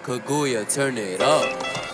Kaguya, turn it up.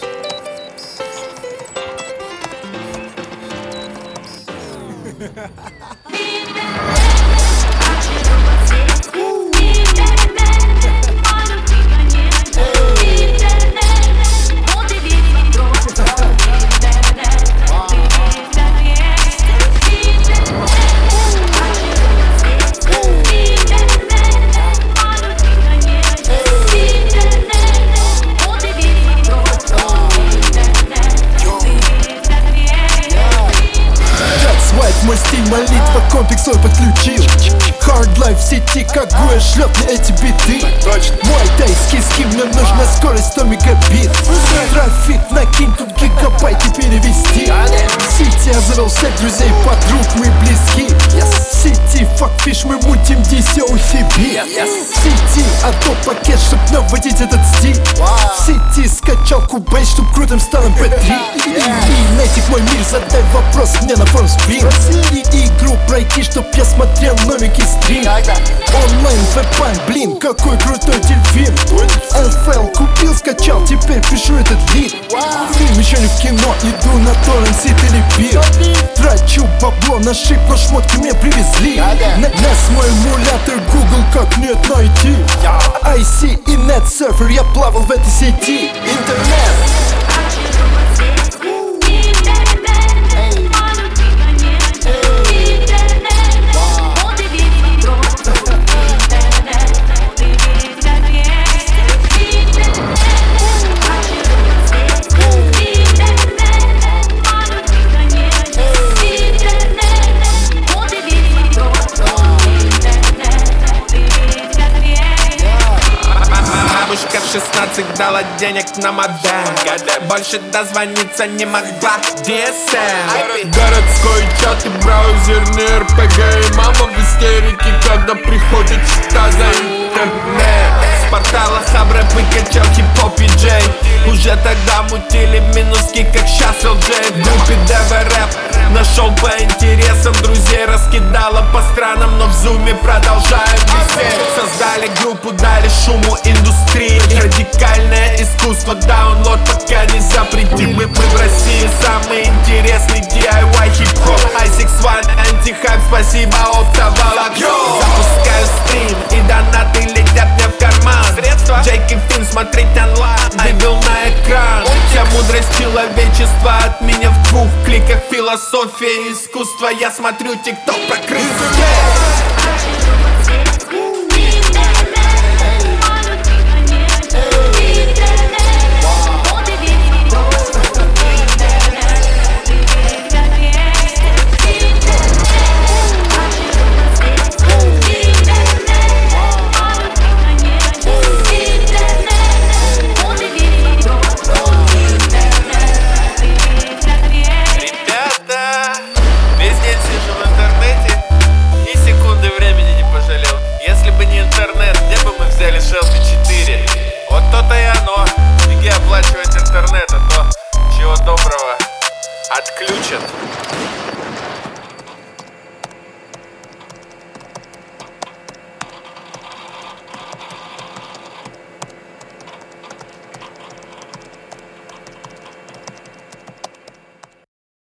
Мой стиль молитва, комплекс свой подключил. Hard life в сети, Kaguya шлет мне эти биты. Мой тайский ским, мне нужна скорость 100 мегабит. Трафик накинь, тут гигабайты перевести. В сети я завел всех друзей, подруг, мы близки. В сети факфиш, мы мутим DCOCB. В сети АДО пакет, чтоб наводить этот стиль. В сети скачал Кубейс, чтоб крутым стал MP3. И найтик мой мир, задай вопрос мне на форум спринг. И игру пройти, чтоб я смотрел новенький стрим. Онлайн веб-пан, блин, какой крутой дельфин. НФЛ купил, скачал, теперь пишу этот бит. Фильм еще не в кино, иду на торрент, сит или пир. Трачу бабло на шип, но шмотки мне привезли. Нас мой эмулятор Google, как нет найти. IC и NetSurfer, я плавал в этой сети. Интернет. Бабушка в 16 дала денег на модем. Больше дозвониться не могла. DSM. Городской чат и браузерный РПГ. И мама в истерике, когда приходит счета за интернет. С портала Хабра выкачал хип-хоп и джей. Уже тогда мутили минуски, как щас LJ. В группе ДВ рэп нашел по интересам друзей. Раскидала по странам, но в зуме продолжаем висеть. Создали группу, дали шуму индустрии. Радикальное искусство, даунлод пока не запретим. Мы в России самый интересный DIY хип-хоп. i6-1, антихайп, спасибо, оптоволокно. Запускаю стрим и донаты летят мне в карман. Джейк и Финн смотреть онлайн, вывел на экран. Вся мудрость человечества от меня в 2 кликах. Философия и искусство, я смотрю тикток про крысу.